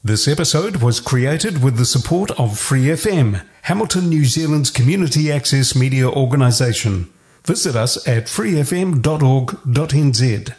This episode was created with the support of Free FM, Hamilton, New Zealand's community access media organisation. Visit us at freefm.org.nz.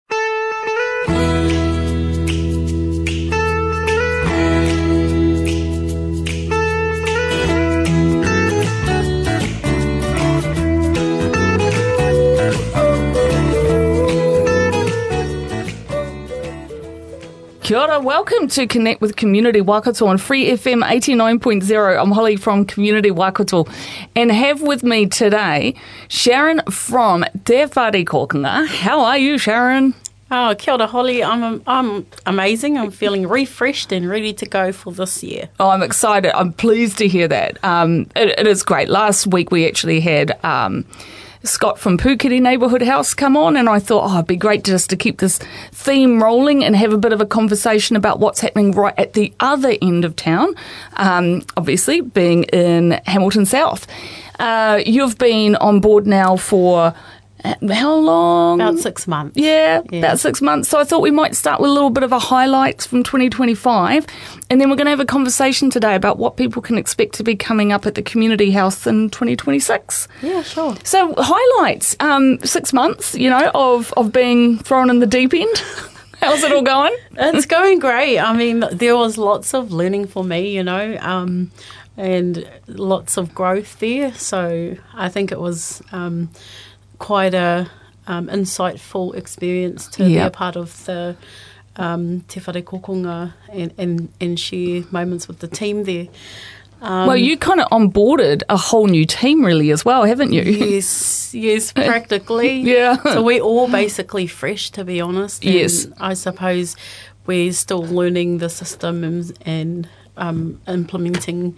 Kia ora, welcome to Connect with Community Waikato on Free FM 89.0. I'm Holly from Community Waikato and have with me today Sharon from Te Whare Kokonga. How are you, Sharon? Oh, kia ora, Holly. I'm amazing. I'm feeling refreshed and ready to go for this year. Oh, I'm excited. I'm pleased to hear that. It is great. Last week we actually had Scott from Pukeri Neighbourhood House come on, and I thought, it'd be great just to keep this theme rolling and have a bit of a conversation about what's happening right at the other end of town, obviously being in Hamilton South. You've been on board now for how long? About 6 months. Yeah, about 6 months. So I thought we might start with a little bit of a highlights from 2025, and then we're going to have a conversation today about what people can expect to be coming up at the Community House in 2026. Yeah, sure. So highlights, 6 months, of being thrown in the deep end. How's it all going? It's going great. I mean, there was lots of learning for me, and lots of growth there. So I think it was quite a insightful experience to be a part of the Te Whare Kokonga and share moments with the team there. Well, you kind of onboarded a whole new team really as well, haven't you? Yes, practically. Yeah. So we're all basically fresh, to be honest. And yes. I suppose we're still learning the system and implementing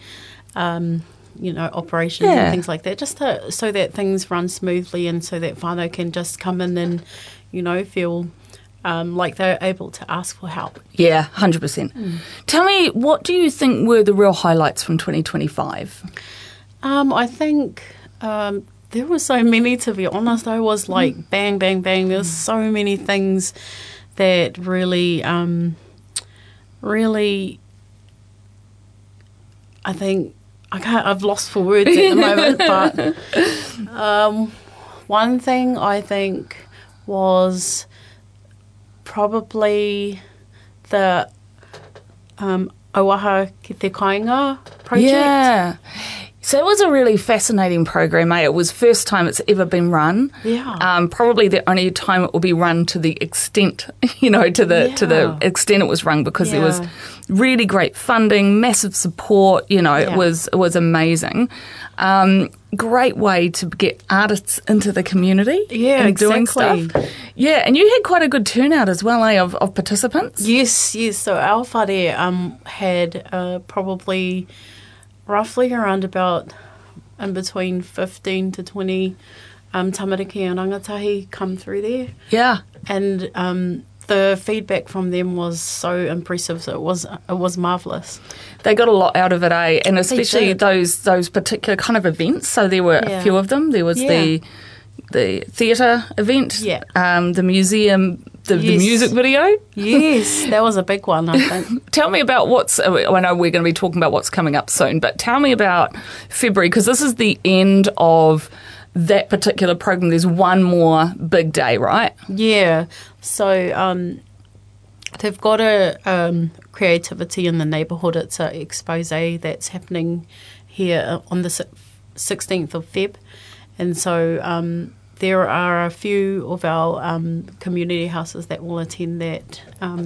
operations and things like that, just so that things run smoothly and so that whānau can just come in and, feel like they're able to ask for help. Yeah, 100%. Tell me, what do you think were the real highlights from 2025? I think there were so many, to be honest. I was like, bang, bang, bang. There's so many things that really, I think, I've lost for words at the moment, but one thing I think was probably the Auaha Ki Te Kāinga project. Yeah. So it was a really fascinating program, eh? It was first time it's ever been run. Yeah. Probably the only time it will be run to the extent, to the extent it was run, because there was really great funding, massive support. It was amazing. Great way to get artists into the community. Yeah, and doing stuff. Yeah, and you had quite a good turnout as well, eh, of participants. Yes. So our whare had probably roughly around about in between 15 to 20 tamariki and rangatahi come through there. Yeah. And the feedback from them was so impressive. So it was marvellous. They got a lot out of it, eh? And especially those particular kind of events. So there were a few of them. There was the theatre event, the museum, the music video. Yes, that was a big one, I think. Tell me about I know we're going to be talking about what's coming up soon, but tell me about February, because this is the end of that particular program. There's one more big day, right? Yeah. So they've got a creativity in the neighbourhood. It's an expose that's happening here on the 16th of Feb. And so there are a few of our community houses that will attend that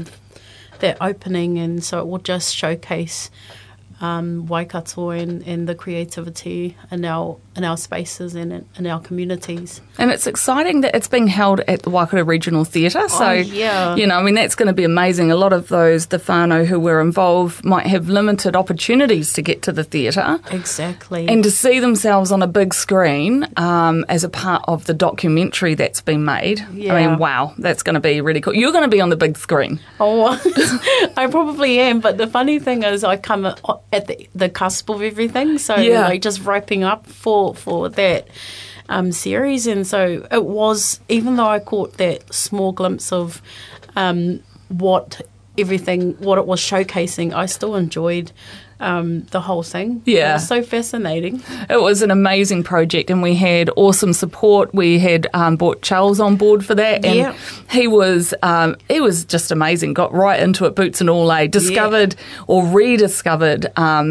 opening, and so it will just showcase Waikato and the creativity in our spaces and in our communities. And it's exciting that it's being held at the Waikato Regional Theatre. So, that's going to be amazing. A lot of the whānau who were involved might have limited opportunities to get to the theatre. Exactly. And to see themselves on a big screen as a part of the documentary that's been made. Yeah. I mean, wow, that's going to be really cool. You're going to be on the big screen. Oh, I probably am. But the funny thing is I come at the cusp of everything. So, just wrapping up for that series. And so it was, even though I caught that small glimpse of what everything, what it was showcasing, I still enjoyed the whole thing. Yeah. It was so fascinating. It was an amazing project, and we had awesome support. We had brought Charles on board for that, and he was just amazing. Got right into it, boots and all. Discovered or rediscovered,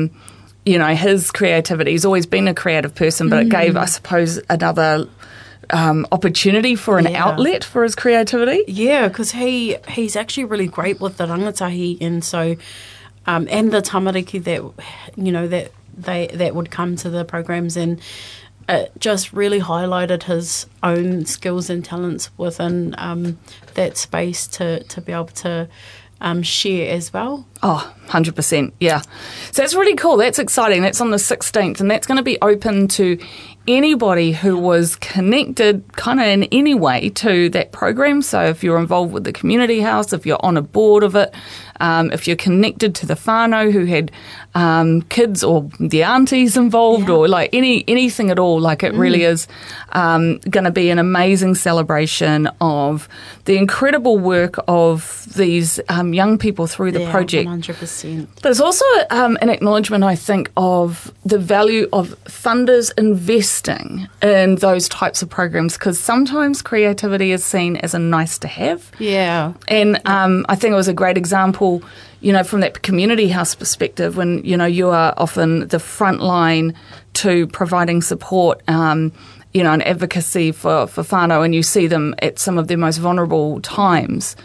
his creativity. He's always been a creative person, but it gave, I suppose, another opportunity for an outlet for his creativity. Yeah, because he's actually really great with the rangatahi, and so. And the tamariki that would come to the programs, and it just really highlighted his own skills and talents within that space to be able to share as well. Oh, 100%, yeah. So that's really cool. That's exciting. That's on the 16th, and that's going to be open to anybody who was connected kind of in any way to that program. So if you're involved with the community house, if you're on a board of it, if you're connected to the whānau who had kids or the aunties involved, or like anything at all, like it really is going to be an amazing celebration of the incredible work of these young people through the project. 100%. But it's also an acknowledgement, I think, of the value of funders investing in those types of programs, because sometimes creativity is seen as a nice to have. Yeah. And I think it was a great example, from that community house perspective, when, you are often the front line to providing support, and advocacy for whānau, and you see them at some of their most vulnerable times.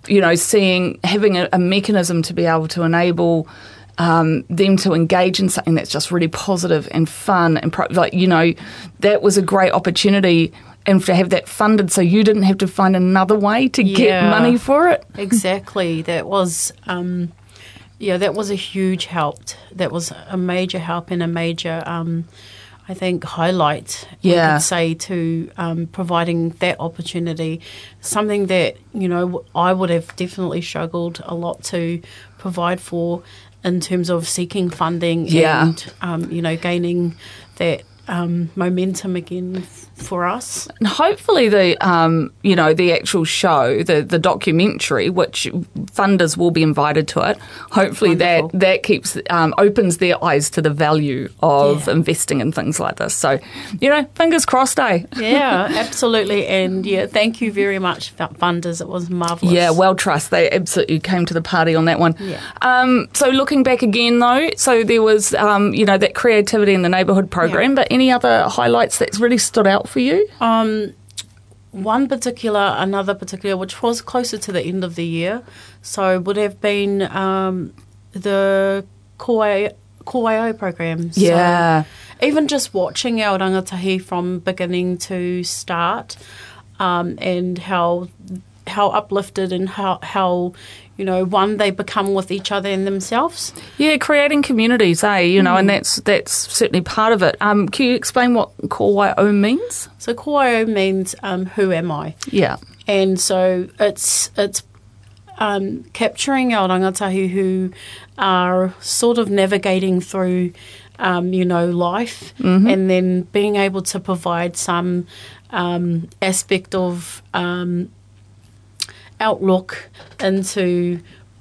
Having a mechanism to be able to enable them to engage in something that's just really positive and fun and that was a great opportunity, and to have that funded so you didn't have to find another way to get money for it. Exactly. That was that was a huge help. That was a major help and a major I think highlight, you could say, to providing that opportunity. Something that, I would have definitely struggled a lot to provide for in terms of seeking funding and, gaining that momentum again for us. And hopefully the actual show, the documentary, which funders will be invited to it, hopefully that keeps opens their eyes to the value of investing in things like this. So, fingers crossed, eh? Yeah, absolutely. And thank you very much, funders. It was marvellous. Yeah, WellTrust, they absolutely came to the party on that one. Yeah. So looking back again though, so there was that creativity in the neighbourhood program, but any other highlights that's really stood out for you? Another particular, which was closer to the end of the year, so would have been the Kōwaio program. Yeah. So even just watching our rangatahi from beginning to start, and how uplifted and how one, they become with each other and themselves. Yeah, creating communities, and that's certainly part of it. Can you explain what Kōwaio means? So Kōwaio means who am I? Yeah. And so it's capturing our rangatahi who are sort of navigating through, life, and then being able to provide some aspect of outlook into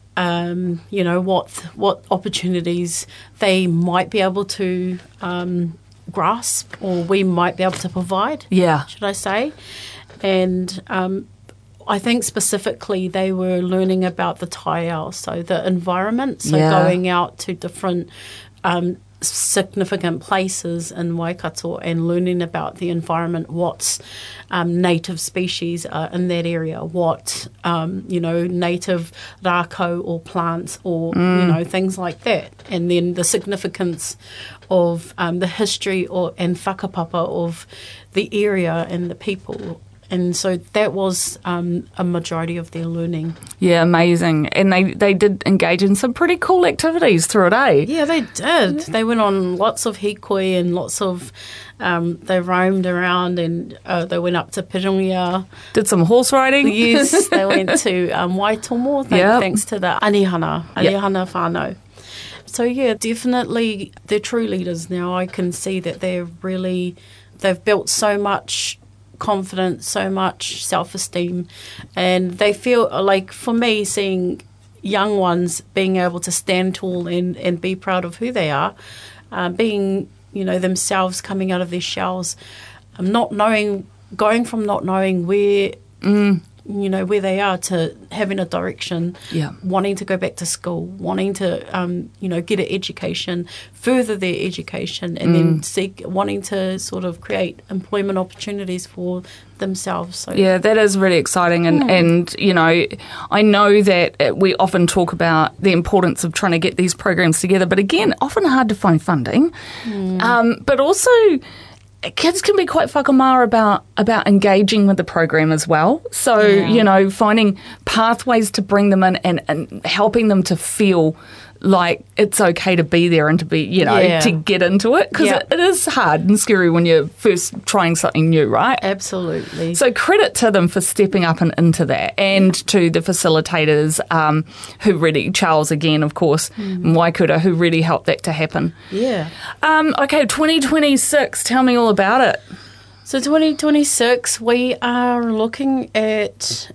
what opportunities they might be able to grasp, or we might be able to provide, should I say. And I think specifically they were learning about the taiao, so the environment, so going out to different significant places in Waikato and learning about the environment, what's native species in that area, what native rākau or plants or things like that, and then the significance of the history and whakapapa of the area and the people. And so that was a majority of their learning. Yeah, amazing. And they did engage in some pretty cool activities through it, eh? Yeah, they did. They went on lots of hikoi and lots of... they roamed around, and they went up to Pirongia. Did some horse riding? Yes, they went to Waitomo, thanks to the Anihana whānau. So, definitely they're true leaders now. I can see that they've built so much confidence, so much self-esteem, and they feel like, for me, seeing young ones being able to stand tall and be proud of who they are, being, themselves, coming out of their shells, going from not knowing where, where they are to having a direction, wanting to go back to school, wanting to, get an education, further their education, and then wanting to sort of create employment opportunities for themselves. So. Yeah, that is really exciting. And I know that we often talk about the importance of trying to get these programs together, but again, often hard to find funding. But also, kids can be quite whakamā about engaging with the program as well. So, finding pathways to bring them in and helping them to feel like it's okay to be there and to be, to get into it. Because it is hard and scary when you're first trying something new, right? Absolutely. So credit to them for stepping up and into that, and to the facilitators who really, Charles again, of course, and Waikuta, who really helped that to happen. Yeah. Okay, 2026, tell me all about it. So 2026, we are looking at...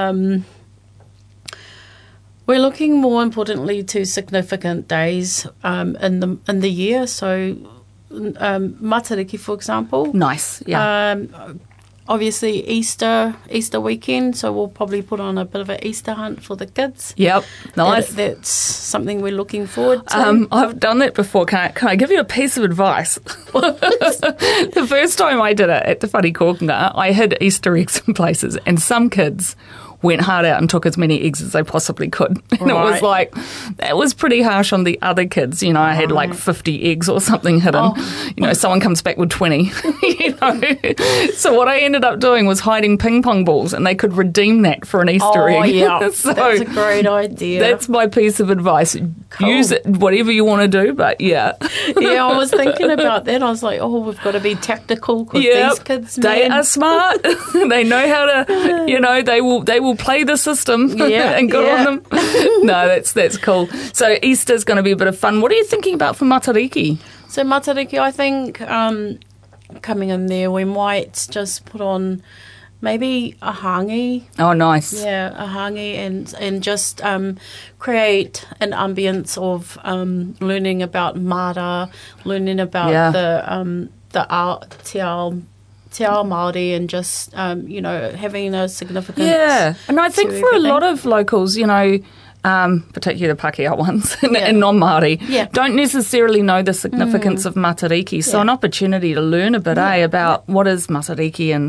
we're looking more importantly to significant days in the year. So Matariki, for example. Nice, yeah. Obviously Easter weekend, so we'll probably put on a bit of an Easter hunt for the kids. Yep, nice. That's something we're looking forward to. I've done that before. Can I give you a piece of advice? The first time I did it at Te Whare Kokonga, I hid Easter eggs in places, and some kids went hard out and took as many eggs as they possibly could. And it was like, that was pretty harsh on the other kids. I had like 50 eggs or something hidden. Someone comes back with 20. So what I ended up doing was hiding ping pong balls, and they could redeem that for an Easter egg. Yeah. So that's a great idea. That's my piece of advice. Cool. Use it, whatever you want to do, but yeah. Yeah, I was thinking about that. I was like, we've got to be tactical because these kids, they are smart. They know how to, they will play the system and good on them. No, that's cool. So Easter's going to be a bit of fun. What are you thinking about for Matariki? So Matariki, I think coming in there, we might just put on maybe a hangi. Oh, nice. Yeah, a hangi, and just create an ambience of learning about Mara, learning about the art, te ao Māori, and just, having a significance. Yeah, and I think for a lot of locals, particularly the Pākehā ones and non-Māori, don't necessarily know the significance of Matariki. So an opportunity to learn a bit, about what is Matariki and,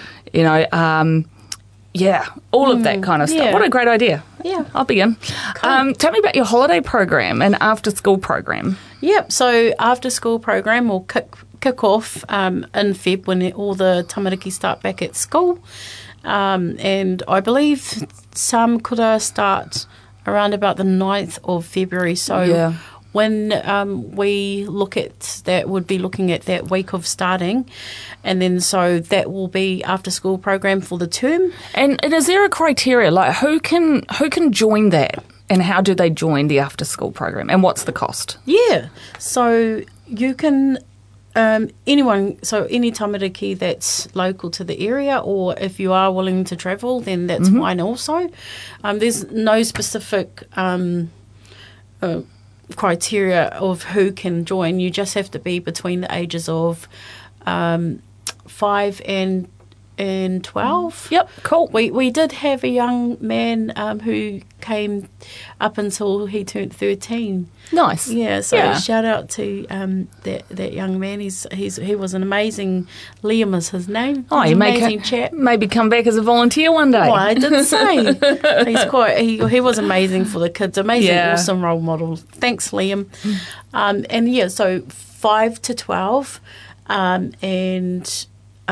all of that kind of stuff. What a great idea. Yeah. I'll be in. Cool. Tell me about your holiday program and after-school program. Yep, so after-school program will kick off in Feb when all the tamariki start back at school. And I believe some kura start around about the 9th of February. So when we look at that, would be looking at that week of starting. And then so that will be after school program for the term. And is there a criteria? Like who can join that? And how do they join the after school program? And what's the cost? Yeah. So you can... anyone, so any tamariki that's local to the area, or if you are willing to travel, then that's fine also. There's no specific criteria of who can join. You just have to be between the ages of 5 and 12. Yep, cool. We did have a young man who came up until he turned 13. Nice. Yeah, so shout out to that young man. He was an amazing. Liam is his name. Oh, he's an amazing chap. Maybe come back as a volunteer one day. Well, I did say he was amazing for the kids. Amazing, awesome role model. Thanks, Liam. And so 5 to 12, and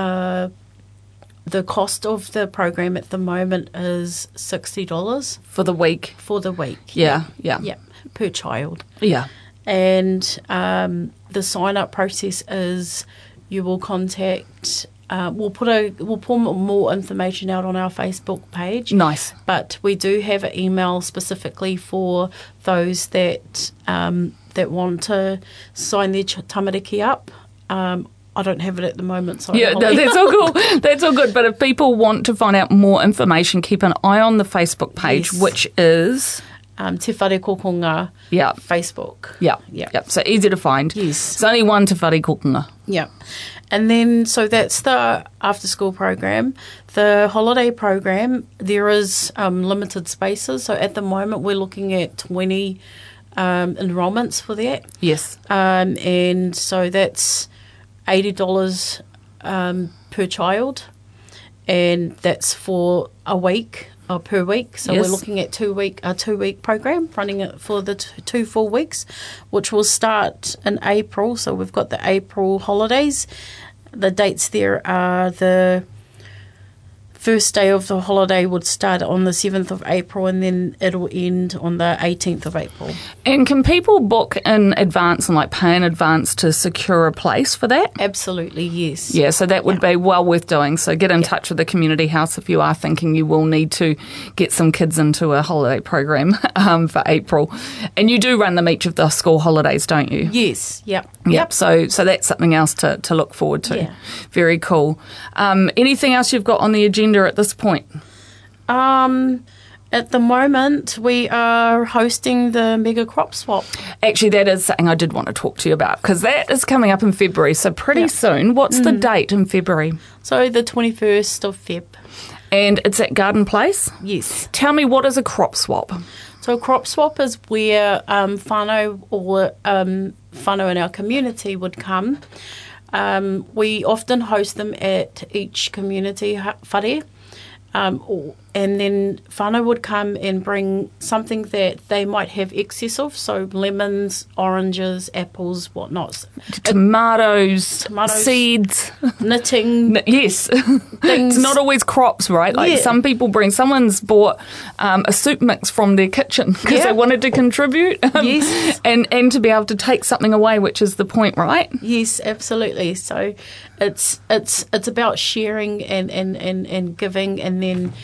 the cost of the program at the moment is $60 for the week. Yeah, per child. Yeah, and the sign up process is you will contact. We'll put more information out on our Facebook page. Nice, but we do have an email specifically for those that want to sign their tamariki up. I don't have it at the moment. So that's all cool. That's all good. But if people want to find out more information, keep an eye on the Facebook page, which is Te Whare Kokonga Yeah. Facebook. Yeah. Yeah. Yep. So easy to find. Yes. It's only one Te Whare Kokonga. Yeah. And then, so that's the after-school program. The holiday program, there is limited spaces. So at the moment, we're looking at 20 enrolments for that. Yes. And so that's $80 per child. And that's for a week or per week. So Yes. we're looking at a 2-week program, running it for the 2 full weeks, which will start in April. So we've got the April holidays. The dates there are the first day of the holiday would start on the 7th of April, and then it'll end on the 18th of April. And can people book in advance and pay in advance to secure a place for that? Absolutely, yes. Yeah, so that would be well worth doing. So get in touch with the community house if you are thinking you will need to get some kids into a holiday program for April. And you do run them each of the school holidays, don't you? Yes, yep. Yep. So that's something else to look forward to. Yeah. Very cool. Anything else you've got on the agenda at this point? At the moment, we are hosting the Mega Crop Swap. Actually, that is something I did want to talk to you about because that is coming up in February, so pretty soon. What's the date in February? So the 21st of Feb. And it's at Garden Place? Yes. Tell me, what is a crop swap? So a crop swap is where whānau or whānau in our community would come. We often host them at each community whare. And then whānau would come and bring something that they might have excess of, so lemons, oranges, apples, whatnot. Tomatoes, seeds. Knitting. Yes. Things. It's not always crops, right? Yeah. Some people someone's bought a soup mix from their kitchen because they wanted to contribute. Yes. And to be able to take something away, which is the point, right? Yes, absolutely. So it's about sharing and giving, and then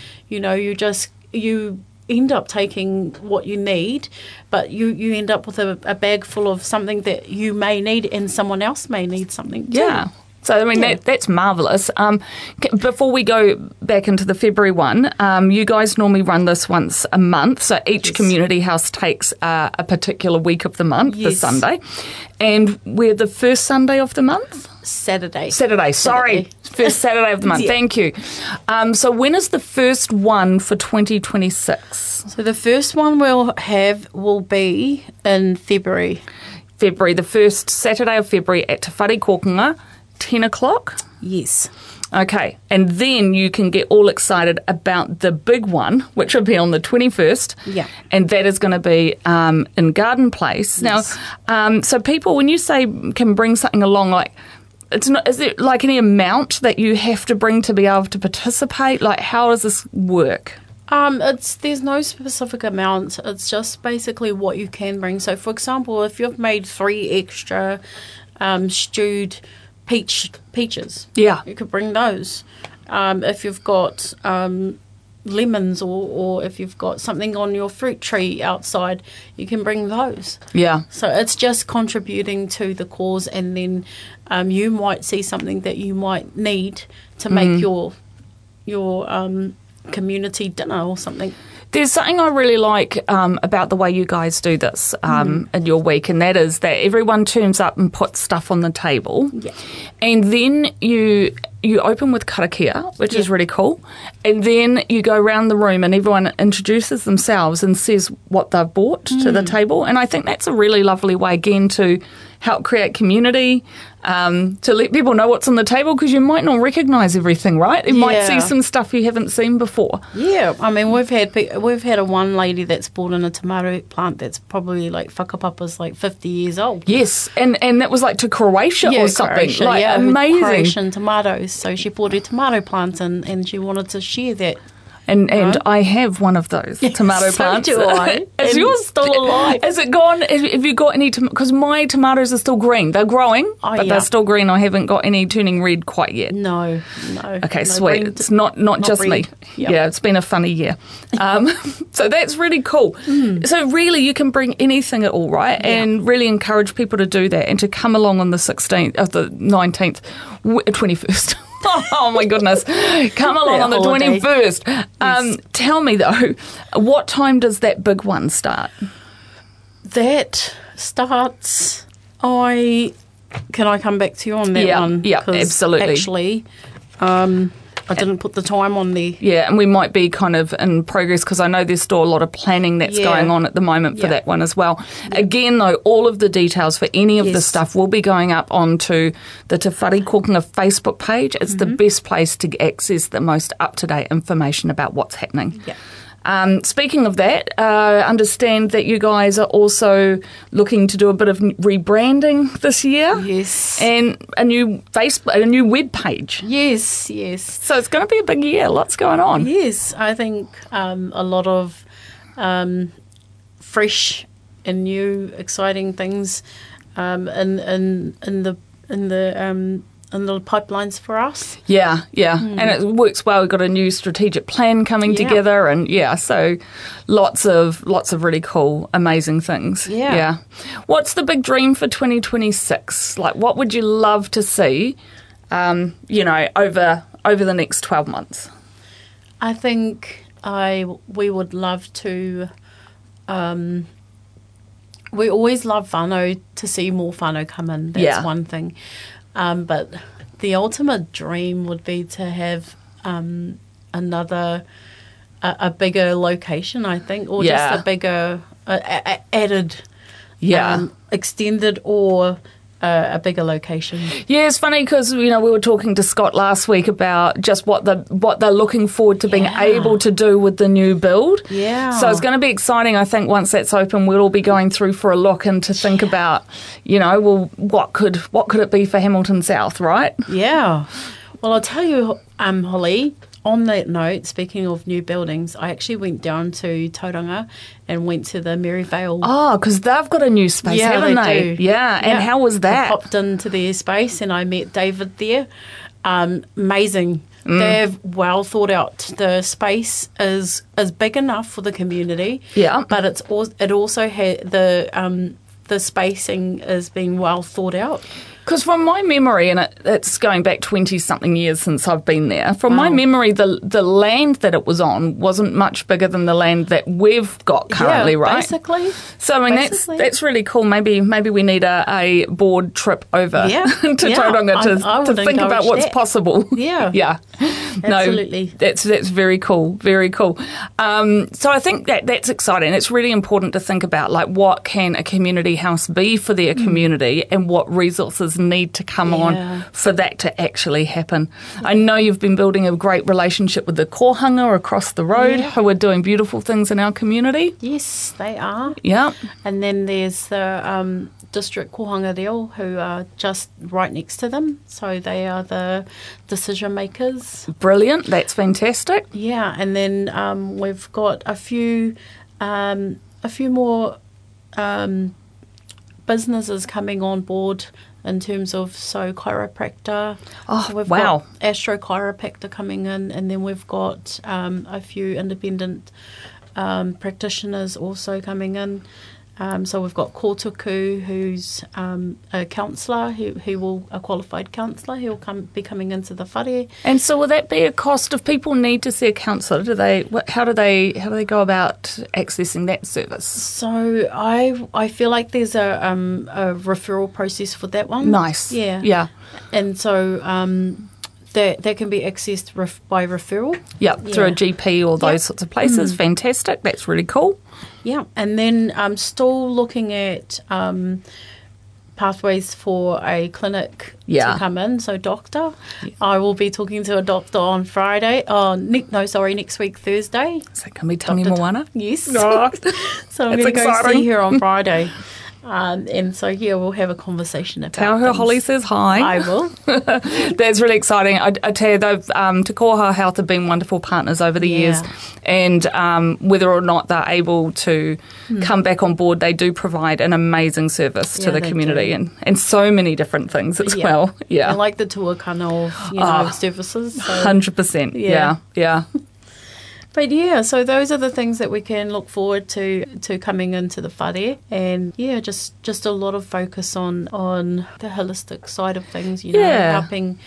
you end up taking what you need, but you end up with a bag full of something that you may need and someone else may need something too. Yeah. So, I mean, that's marvellous. Before we go back into the February one, you guys normally run this once a month. So each community house takes a particular week of the month, the Sunday. And we're the first Sunday of the month? Saturday. Sorry. First Saturday of the month. Thank you. So when is the first one for 2026? So the first one will be in February. The first Saturday of February at Te Whare Kokonga, 10 o'clock? Yes. Okay, and then you can get all excited about the big one, which will be on the 21st. Yeah. And that is going to be in Garden Place. Yes. Now, so people, when you say can bring something along, is there any amount that you have to bring to be able to participate? How does this work? There's no specific amount. It's just basically what you can bring. So, for example, if you've made 3 extra stewed peaches, you could bring those. If you've got lemons or if you've got something on your fruit tree outside, you can bring those. Yeah. So it's just contributing to the cause, and then you might see something that you might need to make your community dinner or something. There's something I really like about the way you guys do this in your week, and that is that everyone turns up and puts stuff on the table. Yeah. And then you open with karakia, which is really cool. And then you go around the room and everyone introduces themselves and says what they've brought to the table. And I think that's a really lovely way, again, to help create community, to let people know what's on the table, because you might not recognise everything, right? You might see some stuff you haven't seen before. Yeah, I mean, we've had a one lady that's bought in a tomato plant that's probably whakapapa's 50 years old. Yes, and that was to Croatia or something. Croatia, amazing. Croatian tomatoes. So she bought a tomato plant and she wanted to share that. And I have one of those tomato plants. So do I. Is yours still alive? Is it gone? Have you got any? Because my tomatoes are still green. They're growing, but they're still green. I haven't got any turning red quite yet. No. Okay, sweet. It's not just red. Me. Yep. Yeah, it's been a funny year. So that's really cool. So really, you can bring anything at all, right? Yeah. And really encourage people to do that and to come along on the 16th, the 19th, 21st. Oh my goodness. Come along on the holiday. 21st. Yes. Tell me though, what time does that big one start? That starts. Can I come back to you on that Yeah, one? yeah, 'Cause absolutely. Actually, I didn't put the time on there. Yeah, and we might be kind of in progress because I know there's still a lot of planning that's Yeah. going on at the moment for Yeah. that one as well. Again, though, all of the details for any of the Yes. stuff will be going up onto the Te Whare Kokonga Facebook page. It's the best place to access the most up-to-date information about what's happening. Yeah. Speaking of that, understand that you guys are also looking to do a bit of rebranding this year. Yes. And a new Facebook, a new web page. Yes. So it's going to be a big year. Lots going on. Yes, I think a lot of fresh and new, exciting things in the pipelines for us. Yeah. And it works well. We've got a new strategic plan coming Yeah. together, and so lots of really cool, amazing things. Yeah. What's the big dream for 2026? Like, what would you love to see, over the next 12 months? I think we would love to. We always love whānau, to see more whānau come in. That's Yeah. one thing. But the ultimate dream would be to have another, a bigger location, I think, or Yeah. just a bigger added, Yeah. extended or a bigger location. Yeah, it's funny because we were talking to Scott last week about just what they're looking forward to being Yeah. able to do with the new build. Yeah. So it's going to be exciting. I think once that's open, we'll all be going through for a look and to think about, what could it be for Hamilton South, right? Yeah. Well, I'll tell you, Holly, on that note, speaking of new buildings, I actually went down to Tauranga and went to the Maryvale. Oh, because they've got a new space, Yeah, haven't they they? do. Yeah. And how was I that? popped into their space and I met David there. Amazing. They've well thought out. The space is big enough for the community. Yeah. But it also had the spacing is being well thought out. Because from my memory, and it's going back 20-something years since I've been there, from my Wow. memory, the land that it was on wasn't much bigger than the land that we've got currently, yeah, right? Basically. So, I mean, Basically. that's really cool. Maybe we need a board trip over Yeah. to Yeah. Tauranga I to would think about encourage what's that. possible. Yeah. Yeah. Absolutely. No, that's very cool. Very cool. So I think that's exciting. It's really important to think about, like, what can a community house be for their community and what resources need to come on Yeah. for that to actually happen. I know you've been building a great relationship with the kohanga across the road Yeah. who are doing beautiful things in our community. Yes, they are. Yeah. And then there's the District Kohanga Reo, who are just right next to them. So they are the decision makers. Brilliant. That's fantastic. Yeah, and then we've got a few more businesses coming on board in terms of chiropractor. Oh, So we've wow. got Astro Chiropractor coming in, and then we've got a few independent practitioners also coming in. So we've got Kotuku, who's a counsellor, a qualified counsellor. He'll be coming into the whare. And so will that be a cost if people need to see a counsellor? How do they go about accessing that service? So I feel like there's a referral process for that one. Nice. Yeah. Yeah. And so that can be accessed by referral. Yep, through a Yeah. GP or those sorts of places. Fantastic. That's really cool. Yeah, and then I'm still looking at pathways for a clinic Yeah. to come in. So doctor, I will be talking to a doctor on Friday. Next week, Thursday. Is that going to be Tangi Dr. Moana? Yes. Oh, So I'm that's going to go exciting. see her on Friday. And so, we'll have a conversation about Tell her things. Holly says hi. I will. That's really exciting. I tell you, they've Te Koha Health have been wonderful partners over the years, and whether or not they're able to come back on board, they do provide an amazing service to Yeah, the they community do. and so many different things as well. Yeah, I like the tuakana of services. So. 100%. Yeah. But so those are the things that we can look forward to coming into the whare, and just a lot of focus on the holistic side of things, Yeah. helping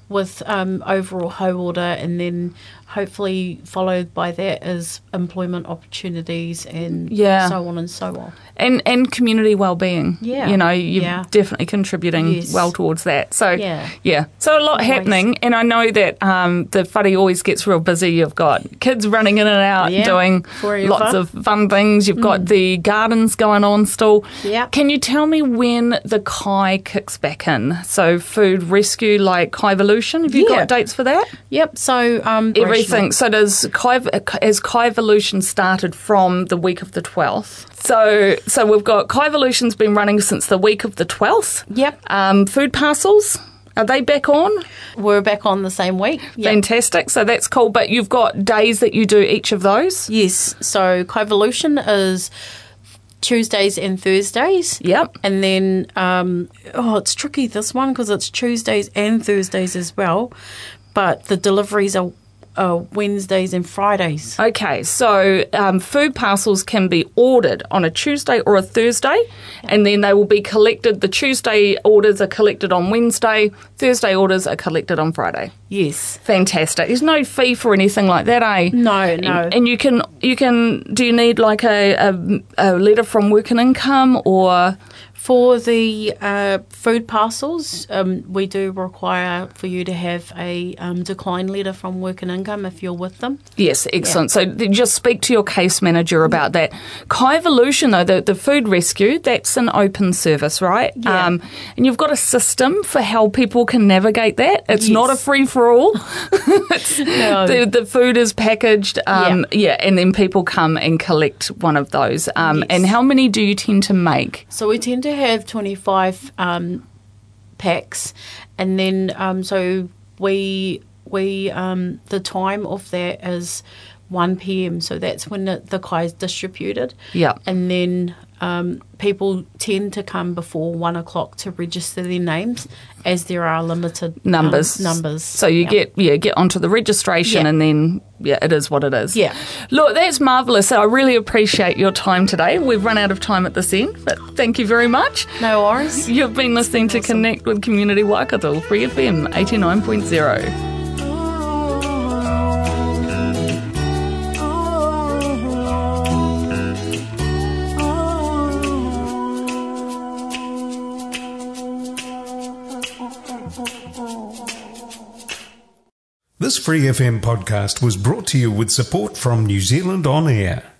with overall hoe order, and then hopefully followed by that is employment opportunities and so on and so on. And community well-being. Yeah. You know, you're definitely contributing well towards that. So, So a lot happening. And I know that the whare always gets real busy. You've got kids running in and out doing lots of fun things. You've got the gardens going on still. Yeah. Can you tell me when the Kai kicks back in? So food rescue like Kaivolution, have you got dates for that? Yep. So everything. So has Kaivolution started from the week of the 12th? So we've got Kaivolution's been running since the week of the 12th. Yep. Food parcels, are they back on? We're back on the same week. Yep. Fantastic. So that's cool. But you've got days that you do each of those? Yes. So Kaivolution is Tuesdays and Thursdays. Yep. And then, it's tricky, this one, because it's Tuesdays and Thursdays as well. But the deliveries are Wednesdays and Fridays. Okay, so food parcels can be ordered on a Tuesday or a Thursday, and then they will be collected. The Tuesday orders are collected on Wednesday, Thursday orders are collected on Friday. Yes. Fantastic. There's no fee for anything like that, eh? No. And you can. Do you need like a letter from Work and Income or? For the food parcels, we do require for you to have a decline letter from Work and Income if you're with them. Yes, excellent. So just speak to your case manager about that. Kaivolution, though, the food rescue, that's an open service, right? Yeah. And you've got a system for how people can navigate that. It's not a free-for-all. The food is packaged, and then people come and collect one of those. And how many do you tend to make? So we tend to have 25 packs, and then so we the time of that is 1 p.m. So that's when the kai is distributed. Yeah, and then people tend to come before 1 o'clock to register their names, as there are limited numbers. So you get onto the registration, and then it is what it is. Yeah. Look, that's marvellous. I really appreciate your time today. We've run out of time at this end, but thank you very much. No worries. You've been listening to Connect with Community Waikato, Free FM 89.0. This Free FM podcast was brought to you with support from New Zealand On Air.